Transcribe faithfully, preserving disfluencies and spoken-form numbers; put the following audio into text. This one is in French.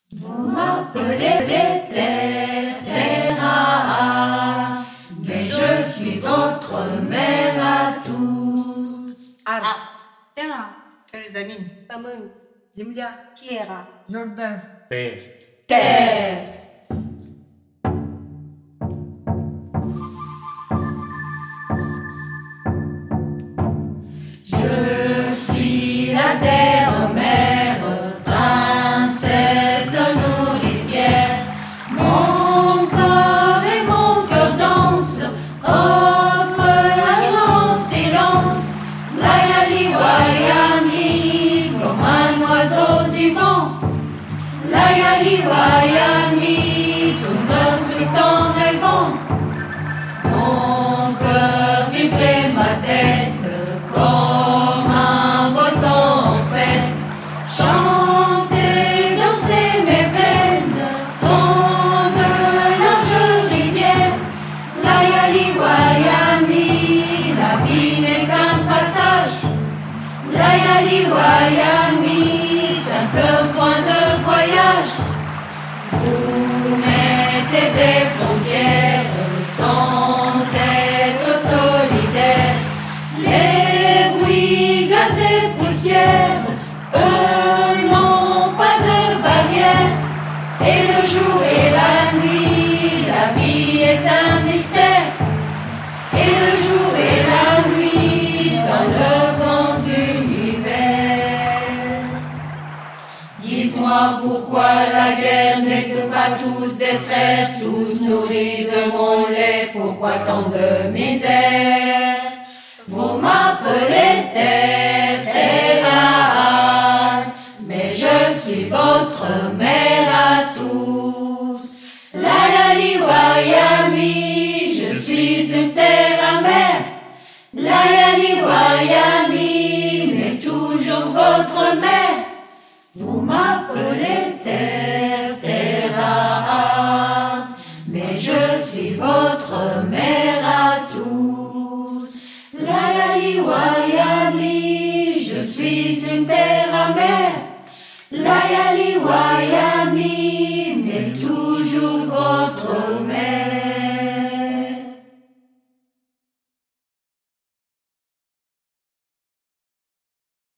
Vous m'appelez terre, terre, mais je suis votre mère à tous. Ar, Ah, terra, Karizamin, Tamun, Земля, tierra, Jordan, Terre. Terre. Je suis la terre-mère, princesse nourricière. Mon corps et mon cœur dansent, offre la joie en silence. Layali Wayami, comme un oiseau du vent. Layali Wayami, tout notre temps rêvant. Mon cœur vibrait ma tête comme un volcan en fête. Chanter, danser mes veines sont de larges rivières. Layali Wayami, la vie n'est qu'un passage. Layali Wayami, simple point de voyage. Vous mettez des frontières sans être solidaires. Les bruits, gaz et poussière, eux n'ont pas de barrière. Et le jour et la nuit, la vie est un mystère. Et le jour et la nuit dans le grand univers. Dis-moi pourquoi la guerre n'est que pas tous des frères, tous nourris de mon lait, pourquoi tant de misère? Vous m'appelez terre, terre, mais je suis votre mère à tous. Layali Wayami, je suis une terre amère. Layali Wayami, mais toujours votre mère. Vous m'appelez terre, terre, mais je suis votre mère à tous. Layali Wayami.